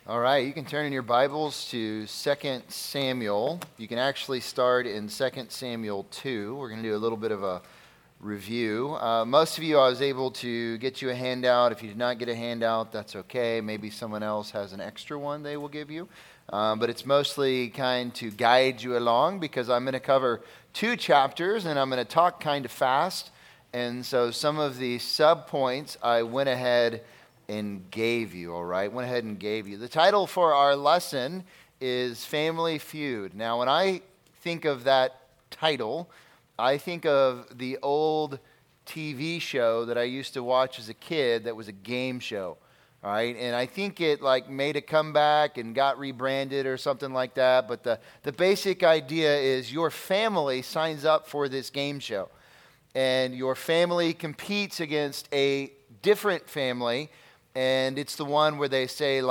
All right, you can turn in your Bibles to 2 Samuel. You can actually start in 2 Samuel 2. We're going to do a little bit of a review. Most of you, I was able to get you a handout. If you did not get a handout, that's okay. Maybe someone else has an extra one they will give you. But it's mostly kind to guide you along because I'm going to cover 2 chapters and I'm going to talk kind of fast. And so some of the sub-points I went ahead and gave you, all right? Went ahead and gave you. The title for our lesson is Family Feud. Now, when I think of that title, I think of the old TV show that I used to watch as a kid that was a game show, all right? And I think it made a comeback and got rebranded or something like that. But the basic idea is your family signs up for this game show. And your family competes against a different family. And it's the one where they say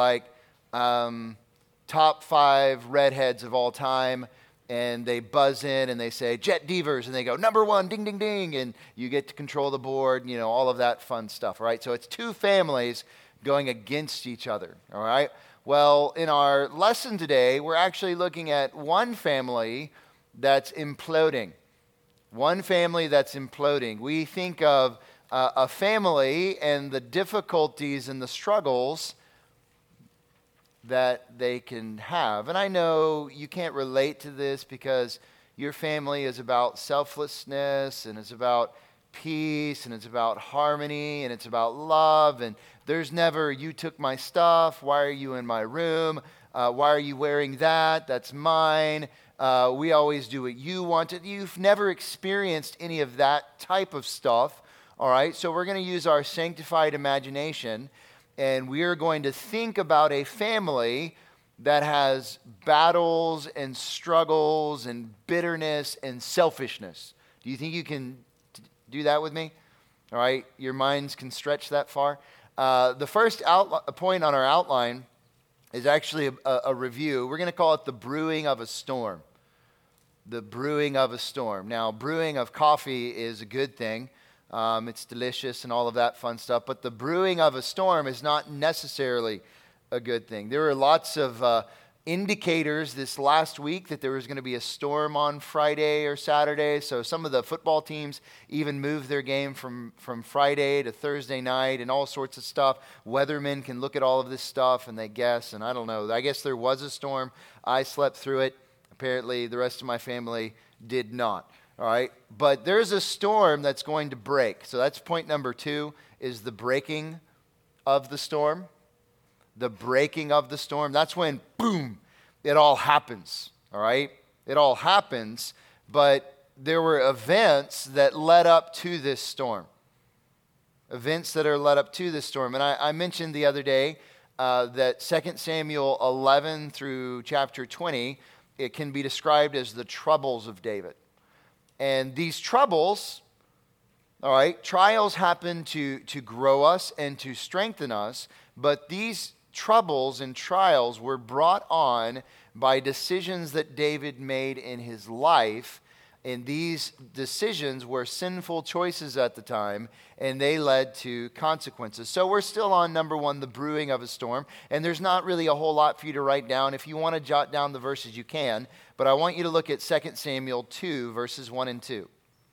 top 5 redheads of all time, and they buzz in and they say Jet Devers, and they go number 1, ding, ding, ding, and you get to control the board, all of that fun stuff, all right? So it's 2 families going against each other, all right? Well, in our lesson today, we're actually looking at one family that's imploding. One family that's imploding. We think of a family and the difficulties and the struggles that they can have. And I know you can't relate to this because your family is about selflessness and it's about peace and it's about harmony and it's about love, and there's never, you took my stuff, why are you in my room, why are you wearing that, that's mine, we always do what you wanted. You've never experienced any of that type of stuff. All right, so we're going to use our sanctified imagination, and we are going to think about a family that has battles and struggles and bitterness and selfishness. Do you think you can do that with me? All right, your minds can stretch that far. The first point on our outline is actually a review. We're going to call it the brewing of a storm. The brewing of a storm. Now, brewing of coffee is a good thing. It's delicious and all of that fun stuff. But the brewing of a storm is not necessarily a good thing. There were lots of indicators this last week that there was going to be a storm on Friday or Saturday. So some of the football teams even moved their game from Friday to Thursday night and all sorts of stuff. Weathermen can look at all of this stuff and they guess. And I don't know. I guess there was a storm. I slept through it. Apparently the rest of my family did not. All right, but there's a storm that's going to break. So that's point number 2, is the breaking of the storm. The breaking of the storm. That's when, boom, it all happens. All right, it all happens, but there were events that led up to this storm. Events that are led up to this storm. And I mentioned the other day that 2 Samuel 11 through chapter 20, it can be described as the troubles of David. And these troubles, all right, trials happen to grow us and to strengthen us, but these troubles and trials were brought on by decisions that David made in his life, and these decisions were sinful choices at the time, and they led to consequences. So we're still on number 1, the brewing of a storm, and there's not really a whole lot for you to write down. If you want to jot down the verses, you can, but I want you to look at 2 Samuel 2, verses 1 and 2.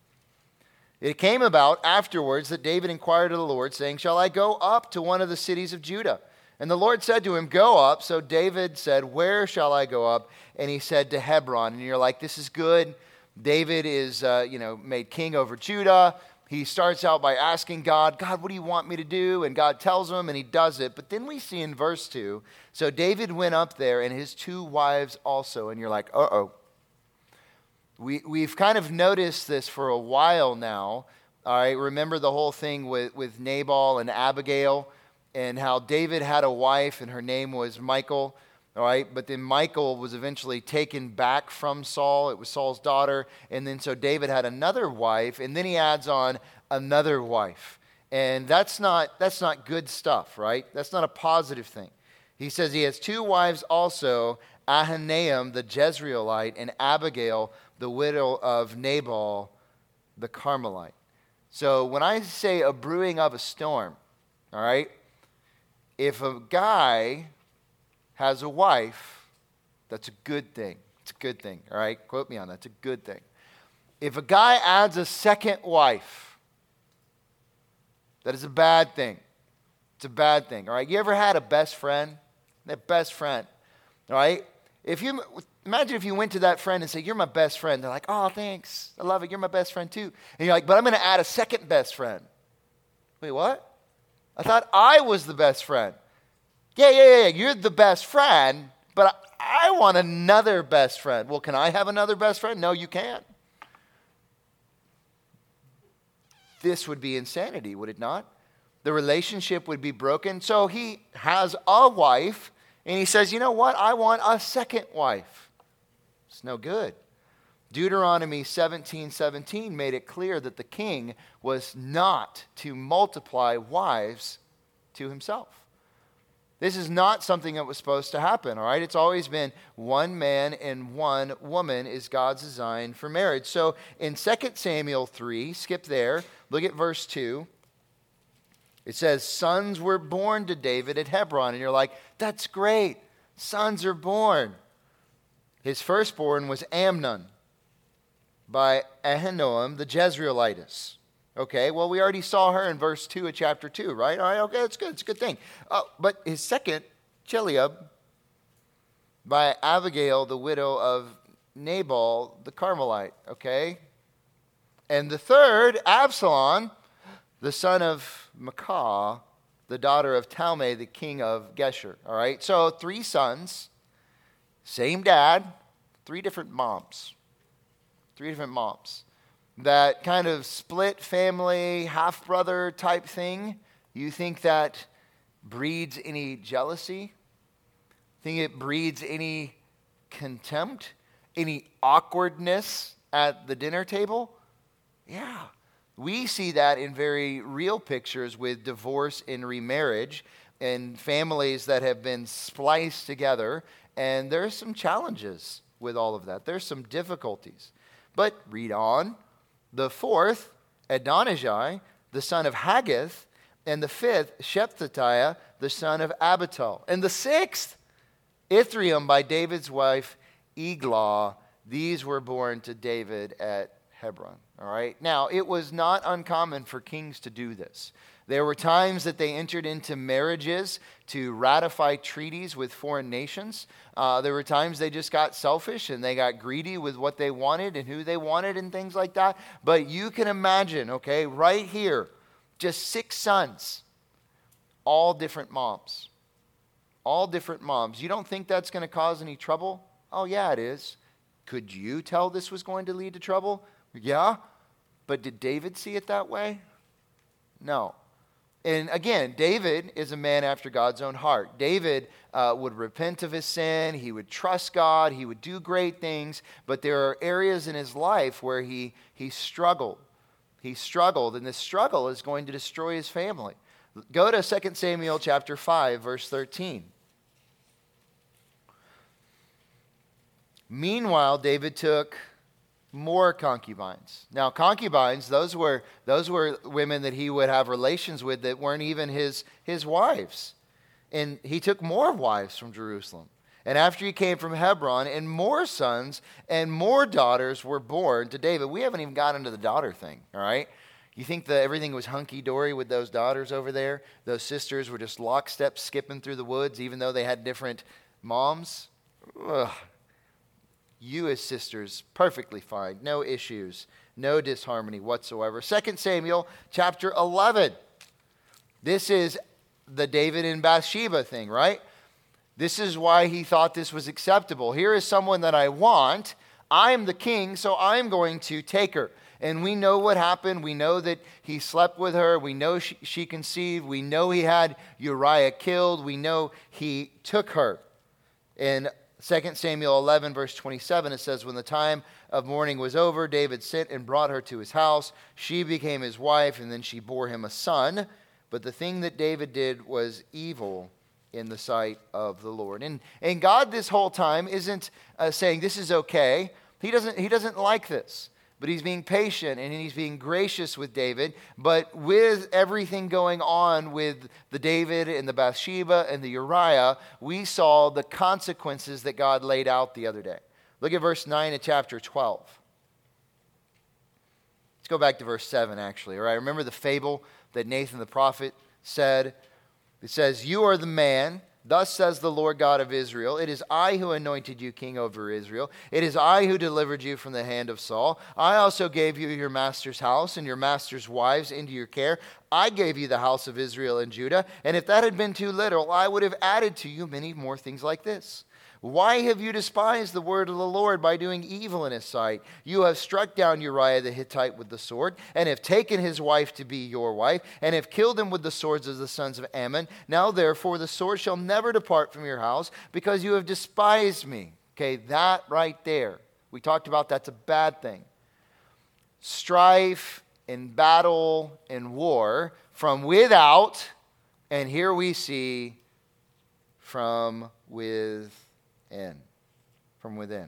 It came about afterwards that David inquired of the Lord, saying, "Shall I go up to one of the cities of Judah?" And the Lord said to him, "Go up." So David said, "Where shall I go up?" And he said, "To Hebron." And you're like, this is good. David is, made king over Judah. He starts out by asking God, what do you want me to do? And God tells him, and he does it. But then we see in verse 2, so David went up there, and his 2 wives also. And you're like, uh-oh. We've kind of noticed this for a while now. All right, remember the whole thing with Nabal and Abigail, and how David had a wife, and her name was Michal. All right, but then Michal was eventually taken back from Saul. It was Saul's daughter. And then so David had another wife, and then he adds on another wife. And that's not good stuff, right? That's not a positive thing. He says he has 2 wives also, Ahinoam the Jezreelite and Abigail, the widow of Nabal the Carmelite. So when I say a brewing of a storm, all right, if a guy has a wife, that's a good thing. It's a good thing, all right? Quote me on that. It's a good thing. If a guy adds a second wife, that is a bad thing. It's a bad thing, all right? You ever had a best friend? That best friend, all right? Imagine if you went to that friend and said, you're my best friend. They're like, oh, thanks. I love it. You're my best friend too. And you're like, but I'm going to add a second best friend. Wait, what? I thought I was the best friend. Yeah. You're the best friend, but I want another best friend. Well, can I have another best friend? No, you can't. This would be insanity, would it not? The relationship would be broken. So he has a wife, and he says, you know what? I want a second wife. It's no good. Deuteronomy 17:17 made it clear that the king was not to multiply wives to himself. This is not something that was supposed to happen, all right? It's always been one man and one woman is God's design for marriage. So in 2 Samuel 3, skip there, look at verse 2. It says, sons were born to David at Hebron. And you're like, that's great. Sons are born. His firstborn was Amnon by Ahinoam the Jezreelitess. Okay, well, we already saw her in verse 2 of chapter 2, right? All right, okay, that's good. It's a good thing. But his second, Chileab, by Abigail, the widow of Nabal, the Carmelite, okay? And the third, Absalom, the son of Maacah, the daughter of Talmai, the king of Geshur, all right? So 3 sons, same dad, 3 different moms. 3 different moms. That kind of split family, half-brother type thing, you think that breeds any jealousy? Think it breeds any contempt? Any awkwardness at the dinner table? Yeah. We see that in very real pictures with divorce and remarriage and families that have been spliced together. And there's some challenges with all of that. There's some difficulties. But read on. The fourth, Adonijah, the son of Haggith, and the fifth, Shephatiah, the son of Abital. And the sixth, Ithream by David's wife, Eglah. These were born to David at Hebron. All right. Now, it was not uncommon for kings to do this. There were times that they entered into marriages to ratify treaties with foreign nations. There were times they just got selfish and they got greedy with what they wanted and who they wanted and things like that. But you can imagine, okay, right here, just 6 sons, all different moms. All different moms. You don't think that's going to cause any trouble? Oh, yeah, it is. Could you tell this was going to lead to trouble? Yeah. But did David see it that way? No. And again, David is a man after God's own heart. David would repent of his sin. He would trust God. He would do great things. But there are areas in his life where he struggled. He struggled, and this struggle is going to destroy his family. Go to 2 Samuel chapter 5, verse 13. Meanwhile, David took more concubines. Now, concubines, those were women that he would have relations with that weren't even his wives. And he took more wives from Jerusalem. And after he came from Hebron, and more sons and more daughters were born to David. We haven't even gotten into the daughter thing, all right? You think that everything was hunky-dory with those daughters over there? Those sisters were just lockstep skipping through the woods, even though they had different moms? Ugh. You as sisters, perfectly fine. No issues. No disharmony whatsoever. 2 Samuel chapter 11. This is the David and Bathsheba thing, right? This is why he thought this was acceptable. Here is someone that I want. I'm the king, so I'm going to take her. And we know what happened. We know that he slept with her. We know she conceived. We know he had Uriah killed. We know he took her. In 2 Samuel 11, verse 27, it says, when the time of mourning was over, David sent and brought her to his house. She became his wife, and then she bore him a son. But the thing that David did was evil in the sight of the Lord. And God this whole time isn't saying this is okay. He doesn't like this. But he's being patient and he's being gracious with David. But with everything going on with the David and the Bathsheba and the Uriah, we saw the consequences that God laid out the other day. Look at verse 9 of chapter 12. Let's go back to verse 7 actually. All right, remember the fable that Nathan the prophet said? It says, "You are the man. Thus says the Lord God of Israel, it is I who anointed you king over Israel. It is I who delivered you from the hand of Saul. I also gave you your master's house and your master's wives into your care. I gave you the house of Israel and Judah. And if that had been too little, I would have added to you many more things like this. Why have you despised the word of the Lord by doing evil in his sight? You have struck down Uriah the Hittite with the sword, and have taken his wife to be your wife, and have killed him with the swords of the sons of Ammon. Now therefore the sword shall never depart from your house, because you have despised me." Okay, that right there. We talked about that's a bad thing. Strife and battle and war from without, and here we see from within. From within.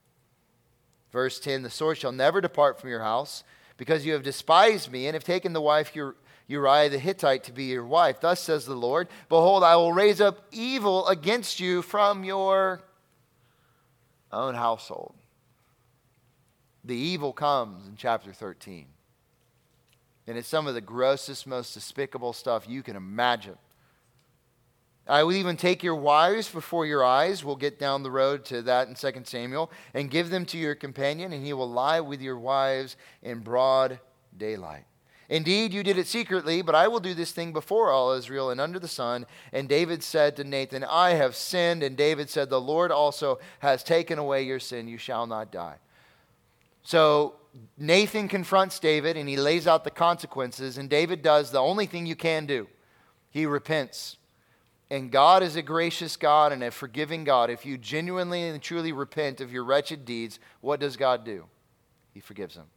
Verse 10, "The sword shall never depart from your house, because you have despised me, and have taken the wife Uriah the Hittite to be your wife. Thus says the Lord, behold, I will raise up evil against you from your own household." The evil comes in chapter 13. And it's some of the grossest, most despicable stuff you can imagine. "I will even take your wives before your eyes." We'll get down the road to that in 2 Samuel. "And give them to your companion, and he will lie with your wives in broad daylight. Indeed, you did it secretly, but I will do this thing before all Israel and under the sun." And David said to Nathan, "I have sinned." And David said, "The Lord also has taken away your sin. You shall not die." So Nathan confronts David, and he lays out the consequences. And David does the only thing you can do. He repents. And God is a gracious God and a forgiving God. If you genuinely and truly repent of your wretched deeds, what does God do? He forgives them.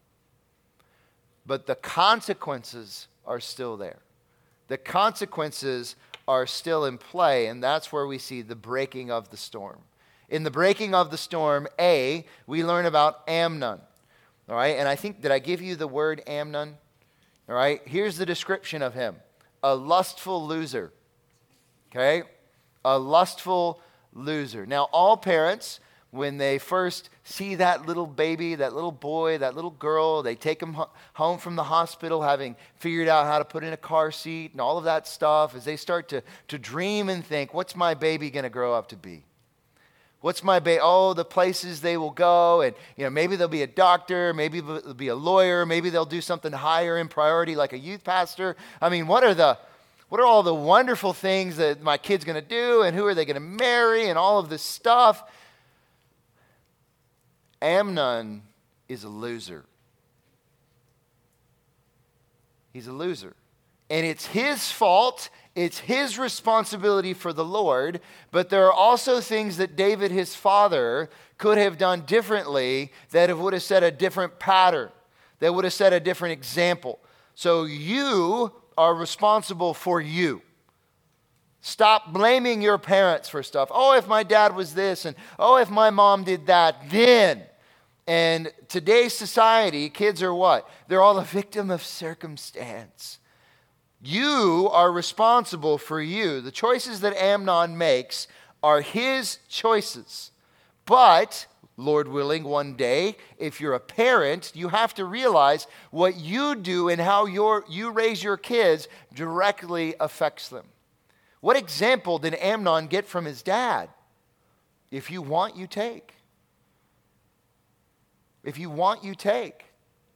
But the consequences are still there. The consequences are still in play, and that's where we see the breaking of the storm. In the breaking of the storm, we learn about Amnon. All right, and I think, did I give you the word Amnon? All right, here's the description of him: a lustful loser. Okay? A lustful loser. Now, all parents, when they first see that little baby, that little boy, that little girl, they take them home from the hospital having figured out how to put in a car seat and all of that stuff, as they start to dream and think, what's my baby going to grow up to be? What's my baby? Oh, the places they will go, and maybe they'll be a doctor, maybe they'll be a lawyer, maybe they'll do something higher in priority like a youth pastor. I mean, what are all the wonderful things that my kid's going to do, and who are they going to marry, and all of this stuff? Amnon is a loser. He's a loser. And it's his fault. It's his responsibility for the Lord. But there are also things that David, his father, could have done differently that would have set a different pattern, that would have set a different example. So you are responsible for you. Stop blaming your parents for stuff. Oh, if my dad was this, and oh, if my mom did that, then. And today's society, kids are what? They're all a victim of circumstance. You are responsible for you. The choices that Amnon makes are his choices. But Lord willing, one day, if you're a parent, you have to realize what you do and how you raise your kids directly affects them. What example did Amnon get from his dad? If you want, you take. If you want, you take.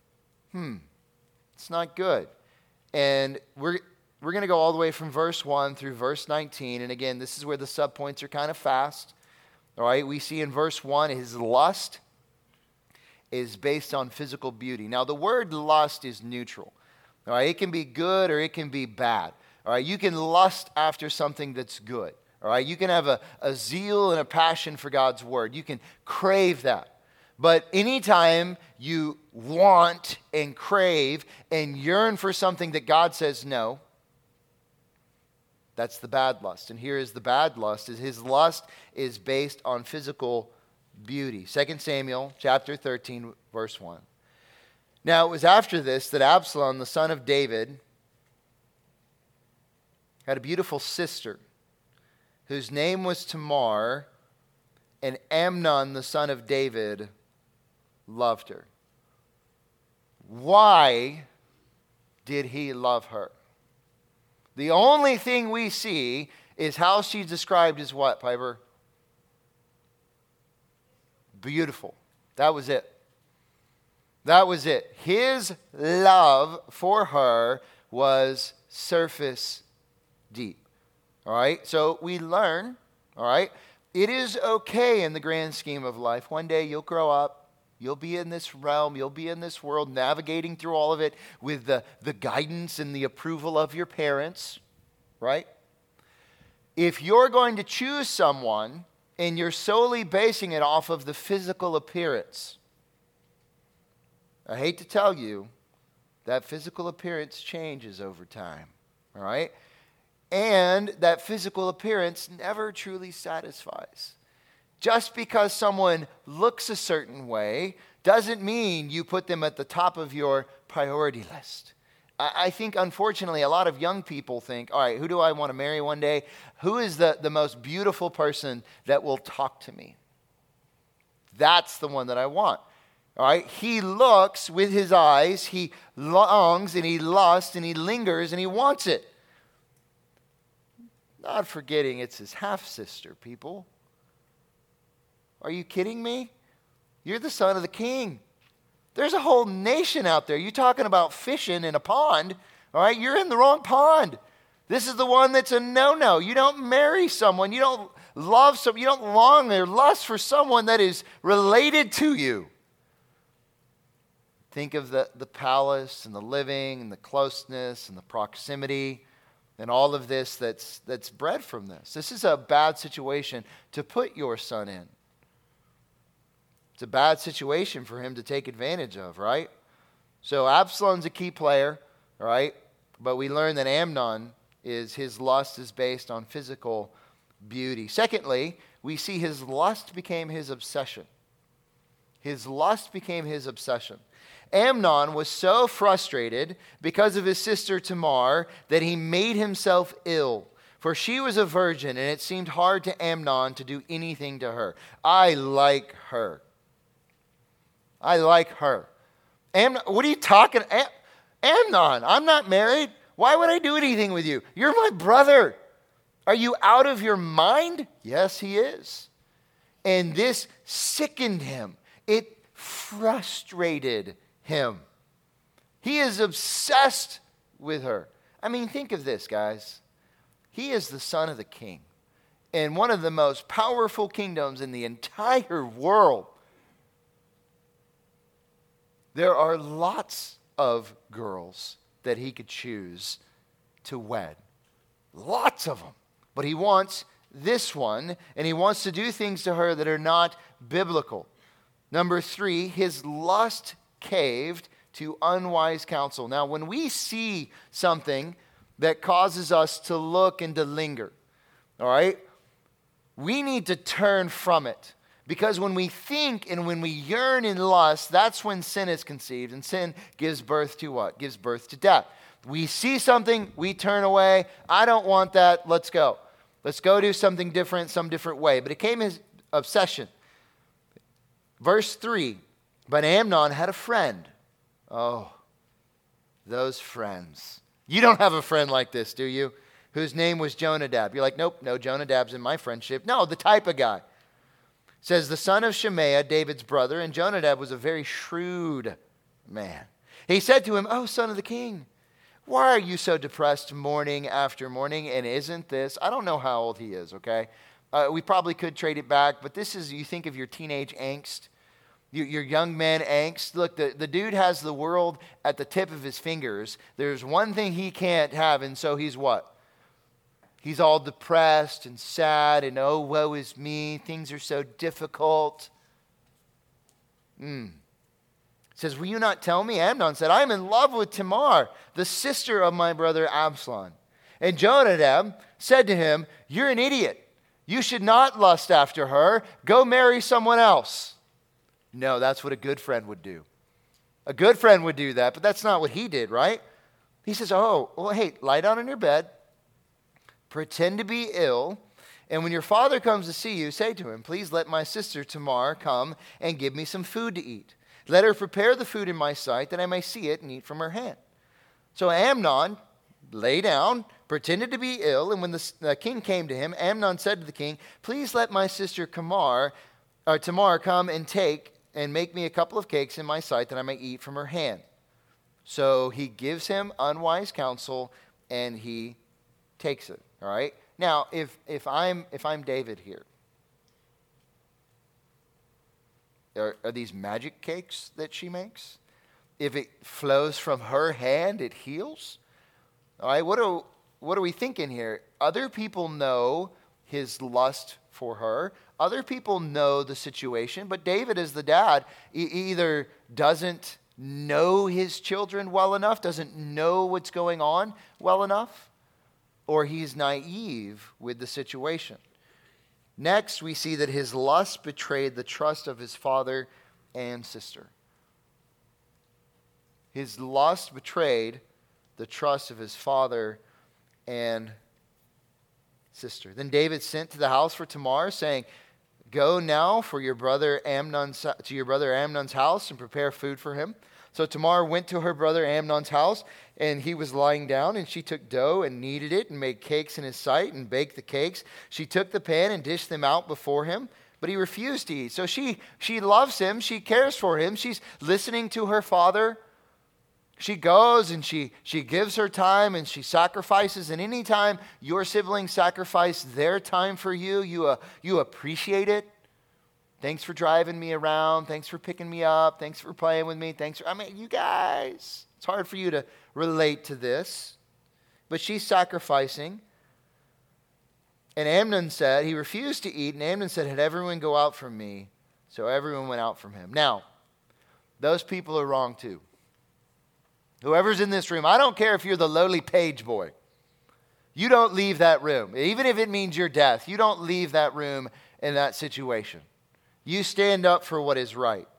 It's not good. And we're going to go all the way from verse 1 through verse 19. And again, this is where the subpoints are kind of fast. All right, we see in verse 1, his lust is based on physical beauty. Now, the word lust is neutral. All right, it can be good or it can be bad. All right, you can lust after something that's good. All right, you can have a zeal and a passion for God's word. You can crave that. But anytime you want and crave and yearn for something that God says no, that's the bad lust. And here is the bad lust. His lust is based on physical beauty. 2 Samuel chapter 13, verse 1. Now, it was after this that Absalom, the son of David, had a beautiful sister whose name was Tamar, and Amnon, the son of David, loved her. Why did he love her? The only thing we see is how she's described as what, Piper? Beautiful. That was it. That was it. His love for her was surface deep. All right? So we learn, all right? It is okay in the grand scheme of life. One day you'll grow up. You'll be in this realm. You'll be in this world, navigating through all of it with the guidance and the approval of your parents, right? If you're going to choose someone and you're solely basing it off of the physical appearance, I hate to tell you, that physical appearance changes over time, all right? And that physical appearance never truly satisfies. Just because someone looks a certain way doesn't mean you put them at the top of your priority list. I think, unfortunately, a lot of young people think, all right, who do I want to marry one day? Who is the most beautiful person that will talk to me? That's the one that I want. All right, he looks with his eyes, he longs and he lusts and he lingers and he wants it. Not forgetting it's his half-sister, people. Are you kidding me? You're the son of the king. There's a whole nation out there. You're talking about fishing in a pond, all right? You're in the wrong pond. This is the one that's a no-no. You don't marry someone. You don't love someone. You don't long or lust for someone that is related to you. Think of the palace and the living and the closeness and the proximity and all of this that's bred from this. This is a bad situation to put your son in. It's a bad situation for him to take advantage of, right? So Absalom's a key player, right? But we learn that Amnon his lust is based on physical beauty. Secondly, we see his lust became his obsession. His lust became his obsession. Amnon was so frustrated because of his sister Tamar that he made himself ill. For she was a virgin, and it seemed hard to Amnon to do anything to her. I like her. I like her. Amnon, what are you talking? Amnon, I'm not married. Why would I do anything with you? You're my brother. Are you out of your mind? Yes, he is. And this sickened him. It frustrated him. He is obsessed with her. I mean, think of this, guys. He is the son of the king in one of the most powerful kingdoms in the entire world. There are lots of girls that he could choose to wed. Lots of them. But he wants this one, and he wants to do things to her that are not biblical. Number 3, his lust caved to unwise counsel. Now, when we see something that causes us to look and to linger, all right, we need to turn from it. Because when we think and when we yearn in lust, that's when sin is conceived. And sin gives birth to what? Gives birth to death. We see something, we turn away. I don't want that. Let's go. Let's go do something different, some different way. But it came his obsession. Verse 3, but Amnon had a friend. Oh, those friends. You don't have a friend like this, do you? Whose name was Jonadab. You're like, nope, no, Jonadab's in my friendship. No, the type of guy. Says the son of Shemaiah, David's brother, and Jonadab was a very shrewd man. He said to him, oh, son of the king, why are you so depressed morning after morning? And isn't this, I don't know how old he is, okay? We probably could trade it back, but this is, you think of your teenage angst, your young man angst. Look, the dude has the world at the tip of his fingers. There's one thing he can't have, and so he's what? He's all depressed and sad and, oh, woe is me. Things are so difficult. It says, will you not tell me? Amnon said, I'm in love with Tamar, the sister of my brother Absalom. And Jonadab said to him, you're an idiot. You should not lust after her. Go marry someone else. No, that's what a good friend would do. A good friend would do that, but that's not what he did, right? He says, oh, well, hey, lie down on your bed, pretend to be ill, and when your father comes to see you, say to him, please let my sister Tamar come and give me some food to eat. Let her prepare the food in my sight, that I may see it and eat from her hand. So Amnon lay down, pretended to be ill, and when the king came to him, Amnon said to the king, please let my sister Tamar come and make me a couple of cakes in my sight, that I may eat from her hand. So he gives him unwise counsel, and he takes it. All right. Now, if I'm David here, are these magic cakes that she makes? If it flows from her hand, it heals. All right. What are we thinking here? Other people know his lust for her. Other people know the situation, but David, as the dad, either doesn't know his children well enough, doesn't know what's going on well enough, or he's naive with the situation. Next, we see that his lust betrayed the trust of his father and sister. His lust betrayed the trust of his father and sister. Then David sent to the house for Tamar, saying, go now to your brother Amnon's house and prepare food for him. So Tamar went to her brother Amnon's house, and he was lying down, and she took dough and kneaded it and made cakes in his sight and baked the cakes. She took the pan and dished them out before him, but he refused to eat. So she loves him. She cares for him. She's listening to her father. She goes and she gives her time and she sacrifices. And anytime your siblings sacrifice their time for you, you appreciate it. Thanks for driving me around. Thanks for picking me up. Thanks for playing with me. You guys, it's hard for you to relate to this. But she's sacrificing. And Amnon said, he refused to eat. And Amnon said, had everyone go out from me. So everyone went out from him. Now, those people are wrong too. Whoever's in this room, I don't care if you're the lowly page boy. You don't leave that room. Even if it means your death, you don't leave that room in that situation. You stand up for what is right.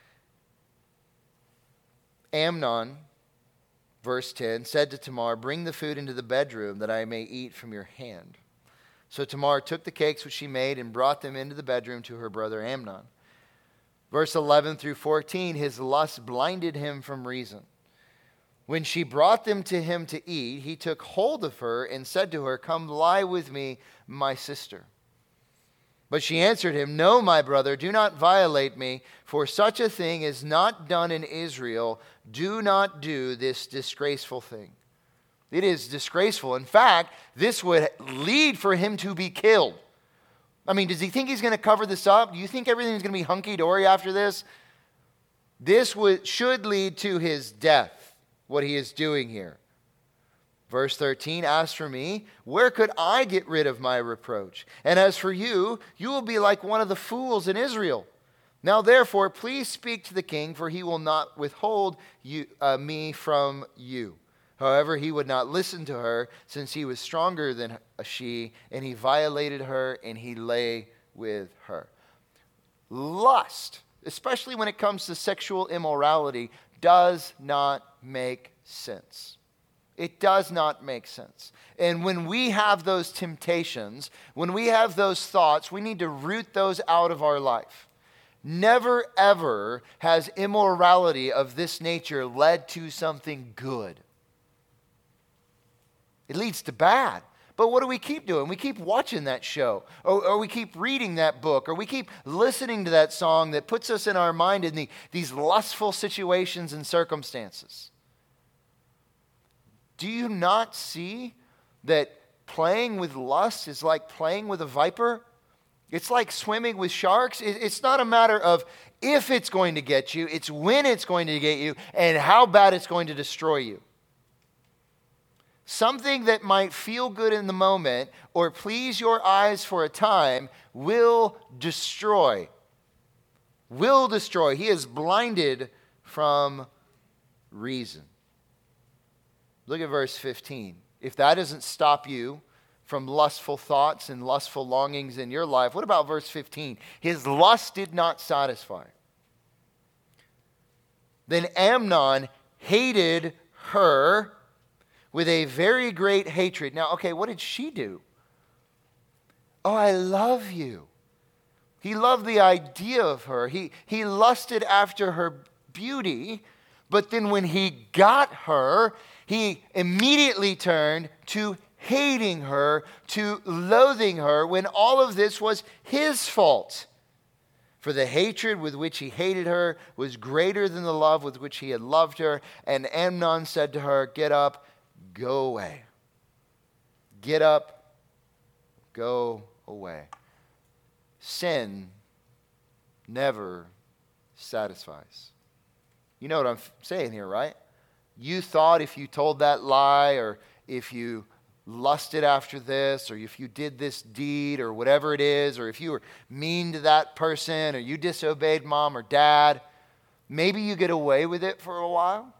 Amnon, verse 10, said to Tamar, bring the food into the bedroom that I may eat from your hand. So Tamar took the cakes which she made and brought them into the bedroom to her brother Amnon. Verse 11 through 14, his lust blinded him from reason. When she brought them to him to eat, he took hold of her and said to her, come lie with me, my sister. But she answered him, no, my brother, do not violate me, for such a thing is not done in Israel. Do not do this disgraceful thing. It is disgraceful. In fact, this would lead for him to be killed. I mean, does he think he's going to cover this up? Do you think everything's going to be hunky-dory after this? This should lead to his death, what he is doing here. Verse 13, as for me, where could I get rid of my reproach? And as for you, you will be like one of the fools in Israel. Now therefore, please speak to the king, for he will not withhold me from you. However, he would not listen to her, since he was stronger than she, and he violated her, and he lay with her. Lust, especially when it comes to sexual immorality, does not make sense. It does not make sense. And when we have those temptations, when we have those thoughts, we need to root those out of our life. Never, ever has immorality of this nature led to something good. It leads to bad. But what do we keep doing? We keep watching that show, or we keep reading that book, or we keep listening to that song that puts us in our mind in these lustful situations and circumstances. Do you not see that playing with lust is like playing with a viper? It's like swimming with sharks. It's not a matter of if it's going to get you, it's when it's going to get you and how bad it's going to destroy you. Something that might feel good in the moment or please your eyes for a time will destroy. Will destroy. He is blinded from reason. Look at verse 15. If that doesn't stop you from lustful thoughts and lustful longings in your life, what about verse 15? His lust did not satisfy. Then Amnon hated her with a very great hatred. Now, okay, what did she do? Oh, I love you. He loved the idea of her. He lusted after her beauty, but then when he got her, he immediately turned to hating her, to loathing her, when all of this was his fault. For the hatred with which he hated her was greater than the love with which he had loved her. And Amnon said to her, get up, go away. Get up, go away. Sin never satisfies. You know what I'm saying here, right? You thought if you told that lie, or if you lusted after this, or if you did this deed, or whatever it is, or if you were mean to that person, or you disobeyed mom or dad, maybe you get away with it for a while.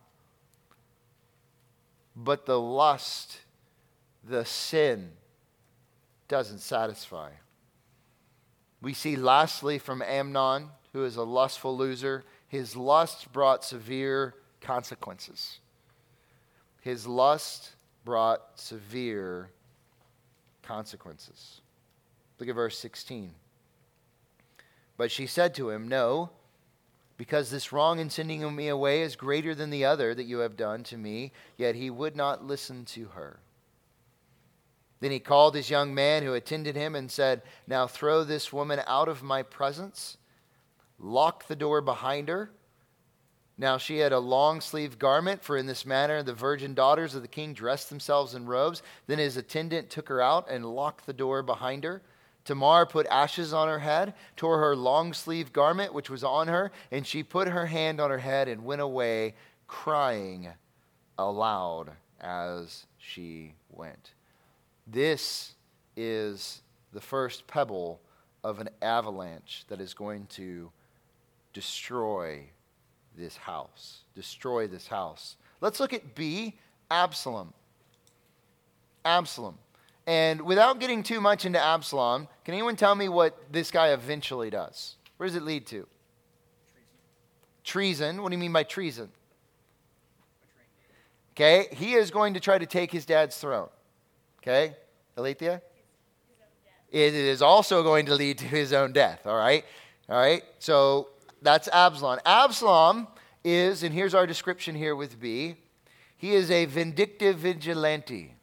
But the lust, the sin, doesn't satisfy. We see lastly from Amnon, who is a lustful loser, his lust brought severe consequences. His lust brought severe consequences. Look at verse 16. But she said to him, no, because this wrong in sending me away is greater than the other that you have done to me. Yet he would not listen to her. Then he called his young man who attended him and said, now throw this woman out of my presence. Lock the door behind her. Now she had a long-sleeved garment, for in this manner the virgin daughters of the king dressed themselves in robes. Then his attendant took her out and locked the door behind her. Tamar put ashes on her head, tore her long-sleeved garment which was on her, and she put her hand on her head and went away, crying aloud as she went. This is the first pebble of an avalanche that is going to destroy this house. Destroy this house. Let's look at B, Absalom. Absalom. And without getting too much into Absalom, can anyone tell me what this guy eventually does? Where does it lead to? Treason. What do you mean by treason? Okay, he is going to try to take his dad's throne. Okay, Alethea? It is also going to lead to his own death, all right? All right, so that's Absalom. Absalom is, and here's our description here with B, he is a vindictive vigilante.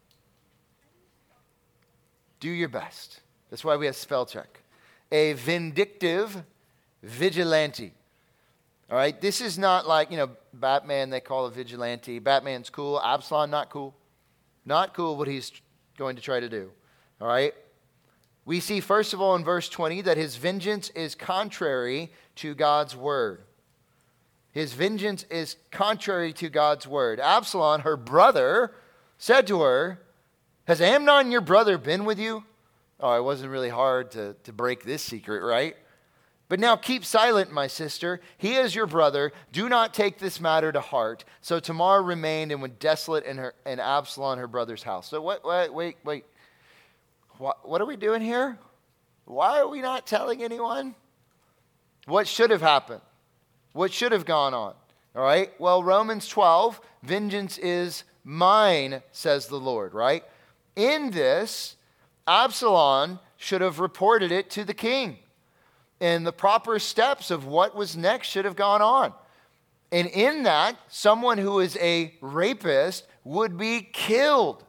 Do your best. That's why we have spell check. A vindictive vigilante. All right, this is not like, Batman, they call a vigilante. Batman's cool. Absalom, not cool. Not cool what he's going to try to do. All right? We see, first of all, in verse 20, that his vengeance is contrary to God's word. His vengeance is contrary to God's word. Absalom, her brother, said to her, has Amnon, your brother, been with you? Oh, it wasn't really hard to break this secret, right? But now keep silent, my sister. He is your brother. Do not take this matter to heart. So Tamar remained and went desolate in Absalom, her brother's house. So wait. What are we doing here? Why are we not telling anyone? What should have happened? What should have gone on? All right? Well, Romans 12, vengeance is mine, says the Lord, right? In this, Absalom should have reported it to the king. And the proper steps of what was next should have gone on. And in that, someone who is a rapist would be killed.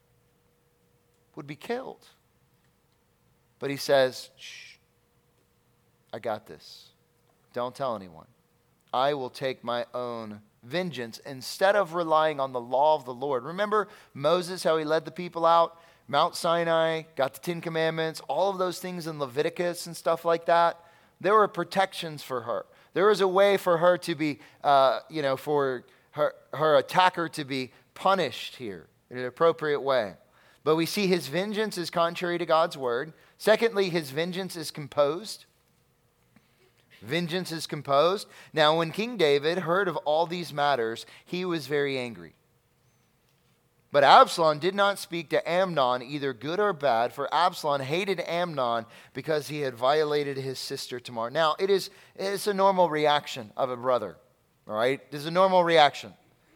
Would be killed. But he says, shh, I got this. Don't tell anyone. I will take my own vengeance instead of relying on the law of the Lord. Remember Moses, how he led the people out? Mount Sinai, got the 10 Commandments, all of those things in Leviticus and stuff like that. There were protections for her. There was a way for her to be, for her attacker to be punished here in an appropriate way. But we see his vengeance is contrary to God's word. Secondly, his vengeance is composed. Vengeance is composed. Now, when King David heard of all these matters, he was very angry. But Absalom did not speak to Amnon either good or bad, for Absalom hated Amnon because he had violated his sister Tamar. Now, it's a normal reaction of a brother. All right? This is a normal reaction.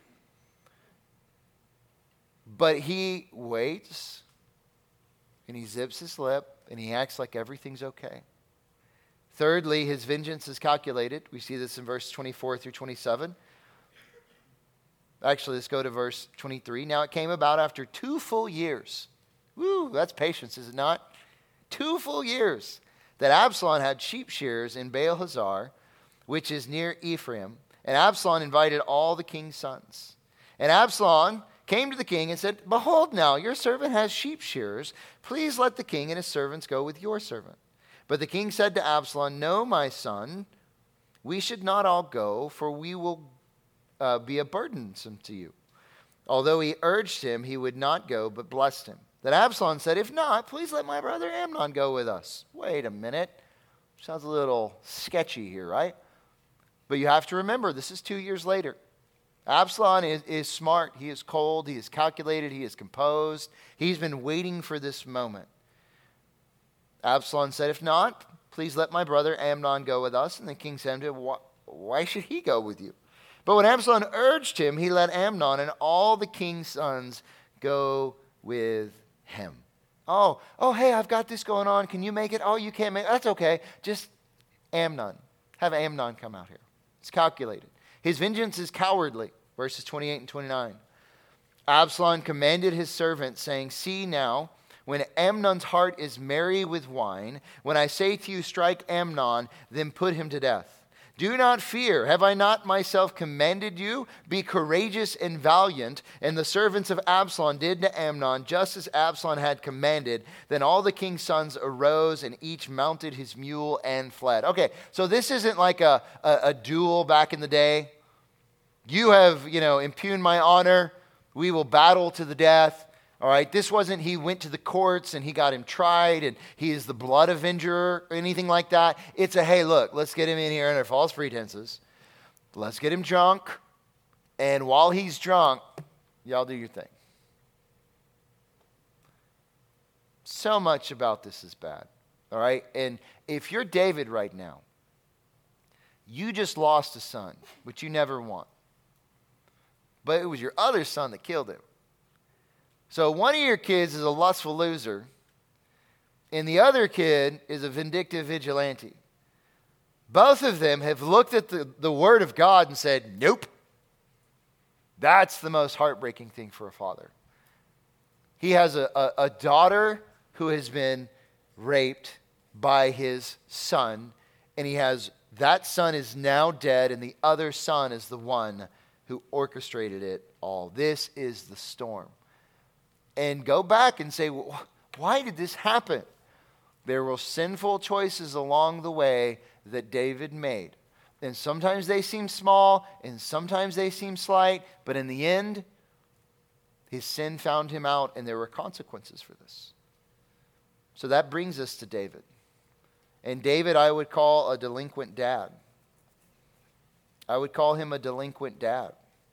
But he waits, and he zips his lip, and he acts like everything's okay. Thirdly, his vengeance is calculated. We see this in verse 24 through 27. Actually, let's go to verse 23. Now it came about after 2 full years. Woo, that's patience, is it not? 2 full years that Absalom had sheep shearers in Baal-Hazor, which is near Ephraim. And Absalom invited all the king's sons. And Absalom came to the king and said, "Behold now, your servant has sheep shearers. Please let the king and his servants go with your servant." But the king said to Absalom, "No, my son, we should not all go, for we will be a burdensome to you." Although he urged him, he would not go, but blessed him. Then Absalom said, "If not, please let my brother Amnon go with us." Wait a minute. Sounds a little sketchy here, right? But you have to remember, this is 2 years later. Absalom is smart. He is cold. He is calculated. He is composed. He's been waiting for this moment. Absalom said, "If not, please let my brother Amnon go with us." And the king said to him, "Why should he go with you?" But when Absalom urged him, he let Amnon and all the king's sons go with him. Oh, hey, I've got this going on. Can you make it? Oh, you can't make it. That's okay. Just Amnon. Have Amnon come out here. It's calculated. His vengeance is cowardly. Verses 28 and 29. Absalom commanded his servants, saying, "See now, when Amnon's heart is merry with wine, when I say to you, strike Amnon, then put him to death. Do not fear. Have I not myself commanded you? Be courageous and valiant." And the servants of Absalom did to Amnon just as Absalom had commanded. Then all the king's sons arose, and each mounted his mule and fled. Okay, so this isn't like a duel back in the day. You have, impugned my honor. We will battle to the death. All right, this wasn't he went to the courts and he got him tried and he is the blood avenger or anything like that. It's a, hey, look, let's get him in here under false pretenses. Let's get him drunk. And while he's drunk, y'all do your thing. So much about this is bad. All right, and if you're David right now, you just lost a son, which you never want. But it was your other son that killed him. So one of your kids is a lustful loser, and the other kid is a vindictive vigilante. Both of them have looked at the Word of God and said, nope. That's the most heartbreaking thing for a father. He has a daughter who has been raped by his son, and that son is now dead, and the other son is the one who orchestrated it all. This is the storm. And go back and say, well, why did this happen? There were sinful choices along the way that David made. And sometimes they seem small, and sometimes they seem slight, but in the end, his sin found him out, and there were consequences for this. So that brings us to David. And David, I would call a delinquent dad. I would call him a delinquent dad.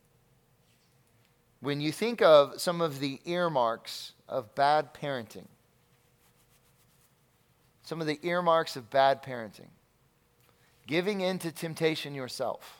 When you think of some of the earmarks of bad parenting, giving in to temptation yourself.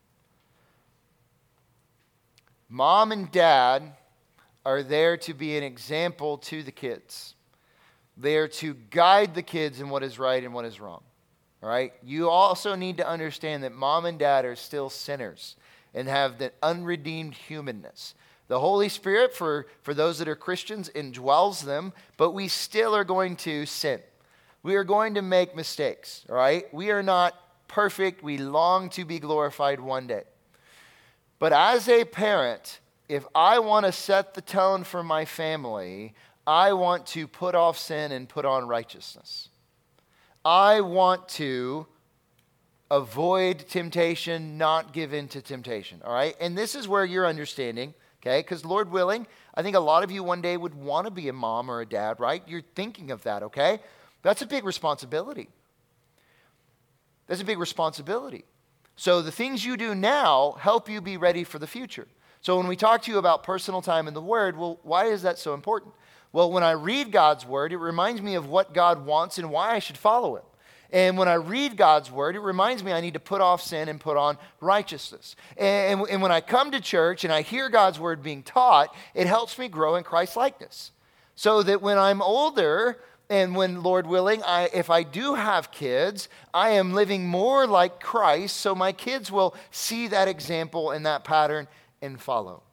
Mom and dad are there to be an example to the kids. They are to guide the kids in what is right and what is wrong. All right? You also need to understand that mom and dad are still sinners and have the unredeemed humanness. The Holy Spirit, for those that are Christians, indwells them, but we still are going to sin. We are going to make mistakes, all right? We are not perfect. We long to be glorified one day. But as a parent, if I want to set the tone for my family, I want to put off sin and put on righteousness. I want to avoid temptation, not give in to temptation, all right? And this is where you're understanding, okay? Because Lord willing, I think a lot of you one day would want to be a mom or a dad, right? You're thinking of that, okay? That's a big responsibility. That's a big responsibility. So the things you do now help you be ready for the future. So when we talk to you about personal time in the Word, well, why is that so important? Well, when I read God's Word, it reminds me of what God wants and why I should follow Him. And when I read God's word, it reminds me I need to put off sin and put on righteousness. And when I come to church and I hear God's word being taught, it helps me grow in Christ likeness. So that when I'm older, and when, Lord willing, if I do have kids, I am living more like Christ, so my kids will see that example and that pattern and follow.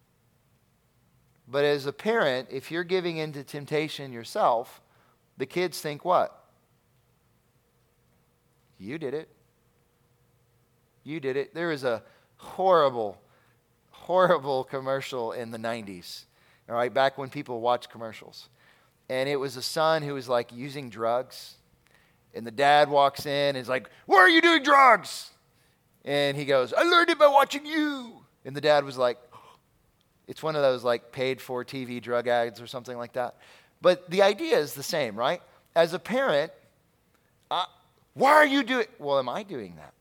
But as a parent, if you're giving into temptation yourself, the kids think what? You did it. You did it. There was a horrible, horrible commercial in the 90s, all right, back when people watched commercials. And it was a son who was like using drugs. And the dad walks in and is like, "Why are you doing drugs?" And he goes, "I learned it by watching you." And the dad was like, it's one of those like paid for TV drug ads or something like that. But the idea is the same, right? As a parent, why are you doing? Well, am I doing that?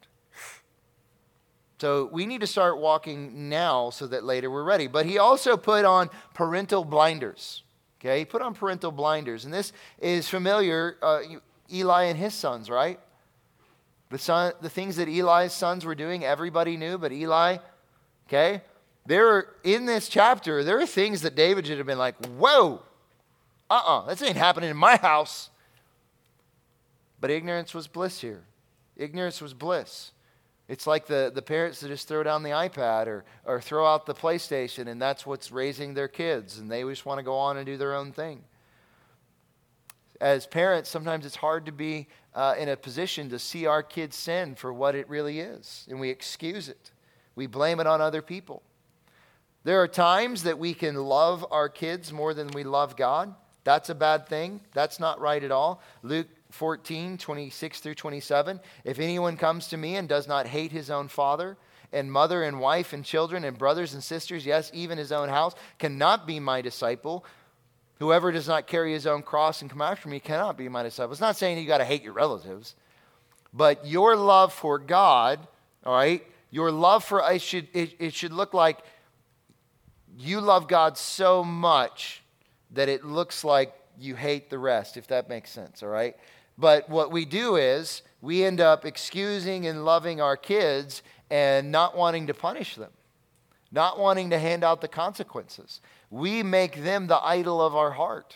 So we need to start walking now so that later we're ready. But he also put on parental blinders. Okay, he put on parental blinders. And this is familiar, Eli and his sons, right? The things that Eli's sons were doing, everybody knew, but Eli, okay? In this chapter, there are things that David should have been like, whoa, that ain't happening in my house. But ignorance was bliss here. Ignorance was bliss. It's like the parents that just throw down the iPad or throw out the PlayStation, and that's what's raising their kids, and they just want to go on and do their own thing. As parents, sometimes it's hard to be in a position to see our kids' sin for what it really is, and we excuse it. We blame it on other people. There are times that we can love our kids more than we love God. That's a bad thing. That's not right at all. Luke 14, 26 through 27. If anyone comes to me and does not hate his own father and mother and wife and children and brothers and sisters, yes, even his own house, cannot be my disciple. Whoever does not carry his own cross and come after me cannot be my disciple. It's not saying you got to hate your relatives, but your love for God, all right, your love for, it should look like you love God so much that it looks like you hate the rest, if that makes sense, all right? But what we do is we end up excusing and loving our kids and not wanting to punish them, not wanting to hand out the consequences. We make them the idol of our heart.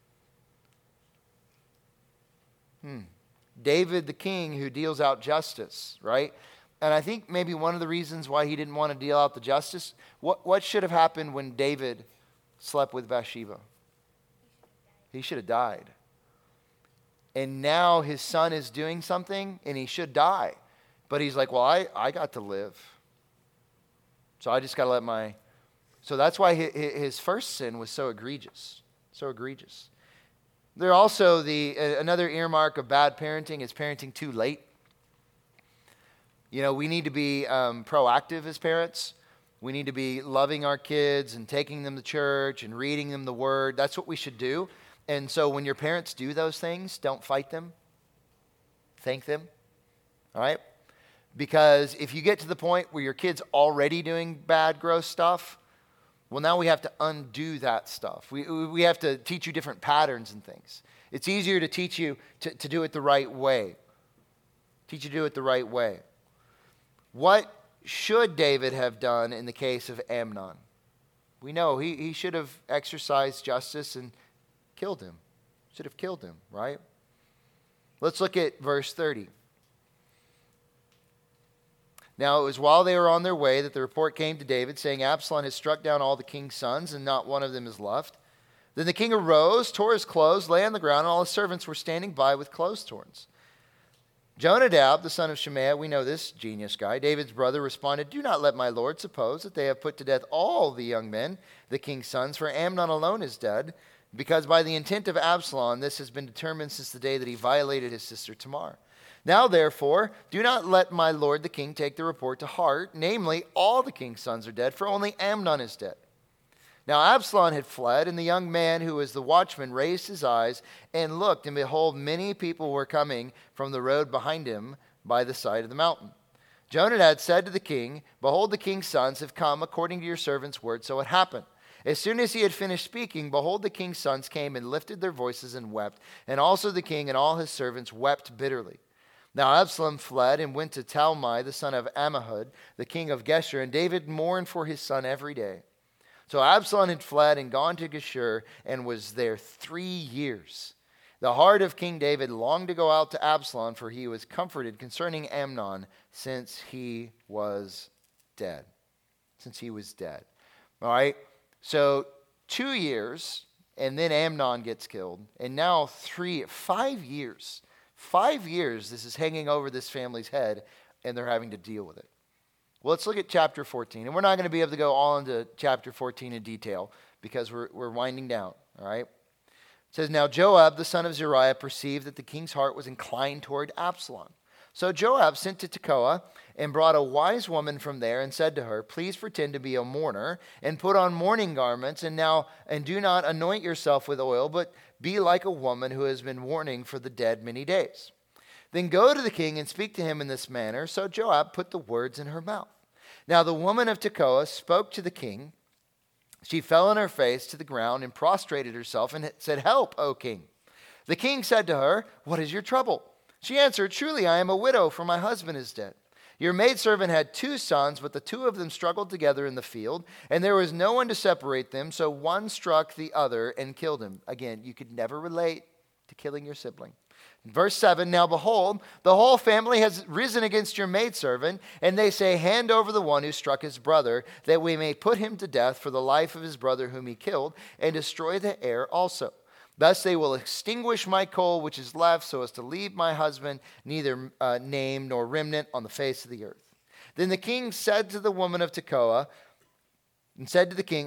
David the king who deals out justice, right? And I think maybe one of the reasons why he didn't want to deal out the justice, what should have happened when David slept with Bathsheba? He should have died. And now his son is doing something and he should die. But he's like, well, I got to live. So I just got to let So that's why his first sin was so egregious. So egregious. There also another earmark of bad parenting is parenting too late. You know, we need to be proactive as parents. We need to be loving our kids and taking them to church and reading them the word. That's what we should do. And so when your parents do those things, don't fight them. Thank them. All right? Because if you get to the point where your kid's already doing bad, gross stuff, well, now we have to undo that stuff. We have to teach you different patterns and things. It's easier to teach you to do it the right way. Teach you to do it the right way. What should David have done in the case of Amnon? We know he should have exercised justice and killed him. Should have killed him, right? Let's look at verse 30. Now it was while they were on their way that the report came to David, saying, Absalom has struck down all the king's sons, and not one of them is left. Then the king arose, tore his clothes, lay on the ground, and all his servants were standing by with clothes torn. Jonadab, the son of Shemaiah, we know this genius guy, David's brother, responded, Do not let my lord suppose that they have put to death all the young men, the king's sons, for Amnon alone is dead, because by the intent of Absalom this has been determined since the day that he violated his sister Tamar. Now, therefore, do not let my lord the king take the report to heart, namely, all the king's sons are dead, for only Amnon is dead. Now Absalom had fled, and the young man who was the watchman raised his eyes and looked, and behold, many people were coming from the road behind him by the side of the mountain. Jonadab said to the king, Behold, the king's sons have come according to your servant's word. So it happened. As soon as he had finished speaking, behold, the king's sons came and lifted their voices and wept, and also the king and all his servants wept bitterly. Now Absalom fled and went to Talmai, the son of Ammihud, the king of Geshur, and David mourned for his son every day. So Absalom had fled and gone to Geshur and was there 3 years. The heart of King David longed to go out to Absalom, for he was comforted concerning Amnon since he was dead. All right, so 2 years, and then Amnon gets killed, and now 5 years. 5 years this is hanging over this family's head, and they're having to deal with it. Well, let's look at chapter 14. And we're not going to be able to go all into chapter 14 in detail because we're winding down, all right? It says, now Joab, the son of Zeruiah, perceived that the king's heart was inclined toward Absalom. So Joab sent to Tekoa and brought a wise woman from there and said to her, please pretend to be a mourner and put on mourning garments and do not anoint yourself with oil, but be like a woman who has been mourning for the dead many days. Then go to the king and speak to him in this manner. So Joab put the words in her mouth. Now the woman of Tekoa spoke to the king. She fell on her face to the ground and prostrated herself and said, help, O king. The king said to her, what is your trouble? She answered, truly I am a widow, for my husband is dead. Your maidservant had 2 sons, but the 2 of them struggled together in the field, and there was no one to separate them, so one struck the other and killed him. Again, you could never relate to killing your sibling. Verse 7, now behold, the whole family has risen against your maidservant, and they say, hand over the one who struck his brother, that we may put him to death for the life of his brother whom he killed, and destroy the heir also. Thus they will extinguish my coal which is left, so as to leave my husband neither name nor remnant on the face of the earth. Then the king said to the woman of Tekoa, and said to the king,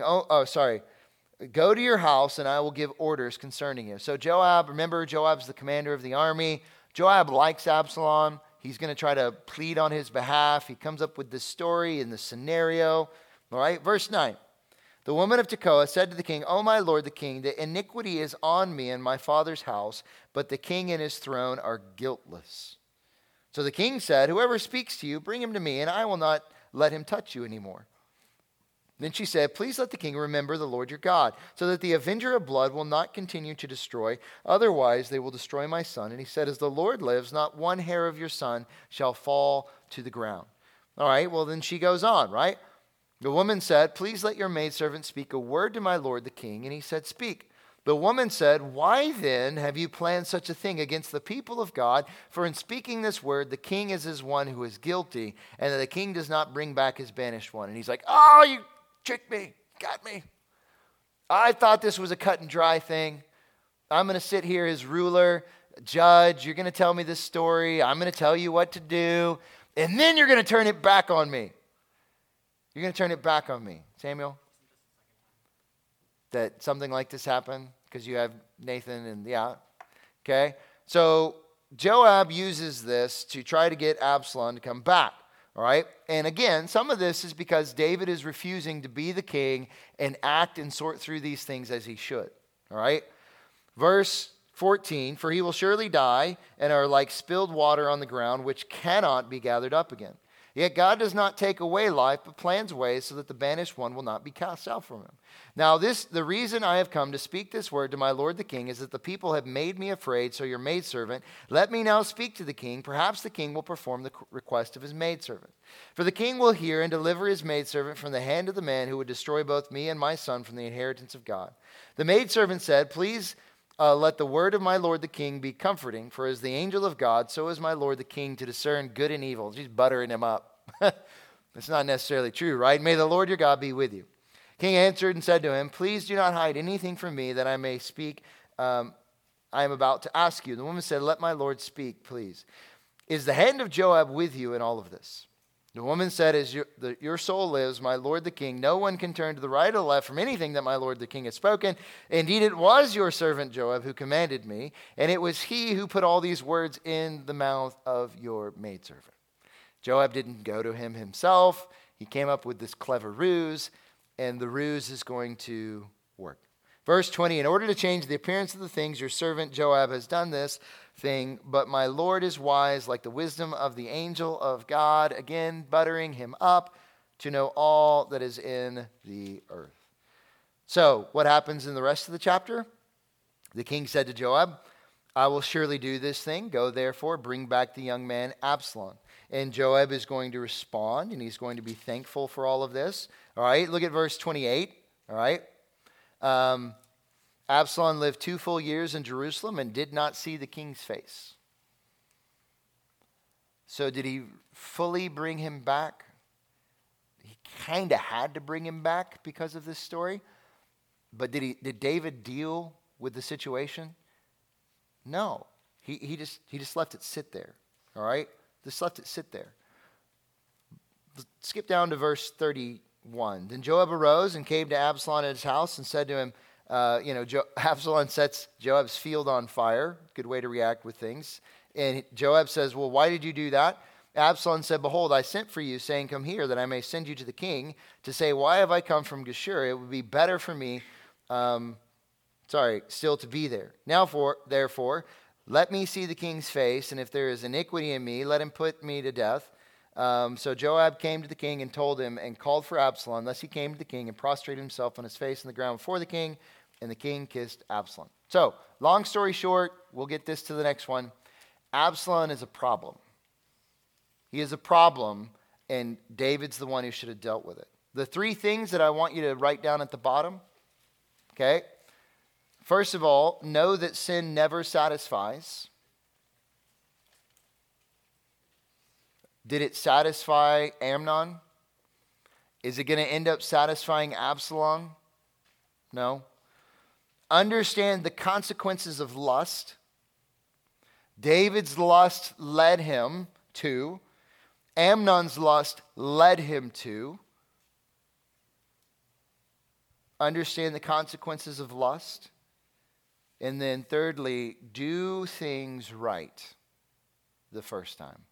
go to your house, and I will give orders concerning you. So Joab, remember, Joab's the commander of the army. Joab likes Absalom. He's going to try to plead on his behalf. He comes up with this story and this scenario. All right, verse 9. The woman of Tekoa said to the king, O my lord the king, the iniquity is on me and my father's house, but the king and his throne are guiltless. So the king said, whoever speaks to you, bring him to me, and I will not let him touch you anymore. Then she said, please let the king remember the Lord your God, so that the avenger of blood will not continue to destroy. Otherwise, they will destroy my son. And he said, as the Lord lives, not one hair of your son shall fall to the ground. All right, well, then she goes on, right? The woman said, please let your maidservant speak a word to my lord the king. And he said, speak. The woman said, why then have you planned such a thing against the people of God? For in speaking this word, the king is as one who is guilty, and that the king does not bring back his banished one. And he's like, oh, you tricked me, got me. I thought this was a cut and dry thing. I'm going to sit here as ruler, judge. You're going to tell me this story. I'm going to tell you what to do. And then you're going to turn it back on me. You're going to turn it back on me, Samuel? That something like this happened because you have Nathan and okay. So Joab uses this to try to get Absalom to come back, all right? And again, some of this is because David is refusing to be the king and act and sort through these things as he should, all right? Verse 14, for he will surely die and are like spilled water on the ground, which cannot be gathered up again. Yet God does not take away life, but plans ways so that the banished one will not be cast out from him. Now the reason I have come to speak this word to my lord the king is that the people have made me afraid, so your maidservant, let me now speak to the king. Perhaps the king will perform the request of his maidservant. For the king will hear and deliver his maidservant from the hand of the man who would destroy both me and my son from the inheritance of God. The maidservant said, please let the word of my lord the king be comforting, for as the angel of God, so is my lord the king to discern good and evil. She's buttering him up. That's not necessarily true, right? May the Lord your God be with you. King answered and said to him, please do not hide anything from me that I may speak. I am about to ask you. The woman said, let my lord speak, please. Is the hand of Joab with you in all of this? The woman said, as your soul lives, my lord the king, no one can turn to the right or left from anything that my lord the king has spoken. Indeed, it was your servant Joab who commanded me, and it was he who put all these words in the mouth of your maidservant. Joab didn't go to him himself. He came up with this clever ruse, and the ruse is going to work. Verse 20, in order to change the appearance of the things, your servant Joab has done this thing, but my Lord is wise like the wisdom of the angel of God, again, buttering him up to know all that is in the earth. So what happens in the rest of the chapter? The king said to Joab, I will surely do this thing. Go therefore, bring back the young man Absalom. And Joab is going to respond, and he's going to be thankful for all of this. All right, look at verse 28. All right. Absalom lived 2 full years in Jerusalem and did not see the king's face. So did he fully bring him back? He kind of had to bring him back because of this story. But did David deal with the situation? No. He just left it sit there. All right? Just left it sit there. Skip down to verse 31. Then Joab arose and came to Absalom at his house and said to him, Absalom sets Joab's field on fire. Good way to react with things. And Joab says, well, why did you do that? Absalom said, behold, I sent for you, saying, come here, that I may send you to the king, to say, why have I come from Geshur? It would be better for me, still to be there. Now, therefore, let me see the king's face, and if there is iniquity in me, let him put me to death. So Joab came to the king and told him, and called for Absalom. Thus he came to the king and prostrated himself on his face on the ground before the king, and the king kissed Absalom. So, long story short, we'll get this to the next one. Absalom is a problem. He is a problem, and David's the one who should have dealt with it. The 3 things that I want you to write down at the bottom, okay? First of all, know that sin never satisfies. Did it satisfy Amnon? Is it going to end up satisfying Absalom? No. Understand the consequences of lust. David's lust led him to. Amnon's lust led him to. Understand the consequences of lust. And then thirdly, do things right the first time.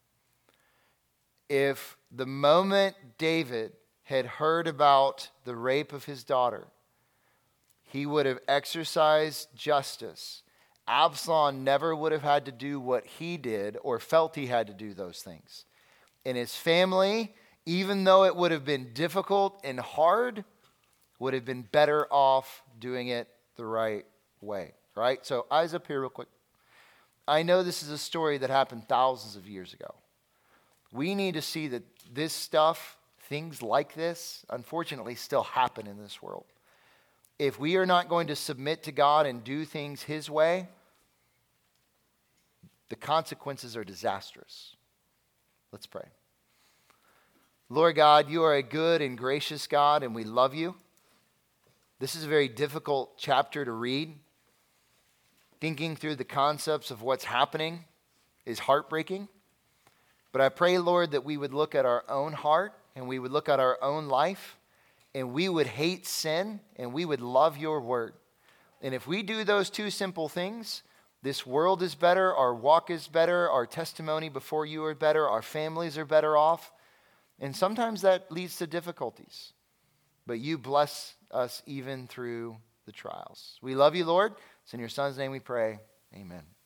If the moment David had heard about the rape of his daughter, he would have exercised justice, Absalom never would have had to do what he did or felt he had to do those things. And his family, even though it would have been difficult and hard, would have been better off doing it the right way. Right? So eyes up here real quick. I know this is a story that happened thousands of years ago. We need to see that this stuff, things like this, unfortunately still happen in this world. If we are not going to submit to God and do things His way, the consequences are disastrous. Let's pray. Lord God, you are a good and gracious God, and we love you. This is a very difficult chapter to read. Thinking through the concepts of what's happening is heartbreaking. But I pray, Lord, that we would look at our own heart and we would look at our own life and we would hate sin and we would love your word. And if we do those 2 simple things, this world is better, our walk is better, our testimony before you are better, our families are better off. And sometimes that leads to difficulties. But you bless us even through the trials. We love you, Lord. It's in your Son's name we pray. Amen.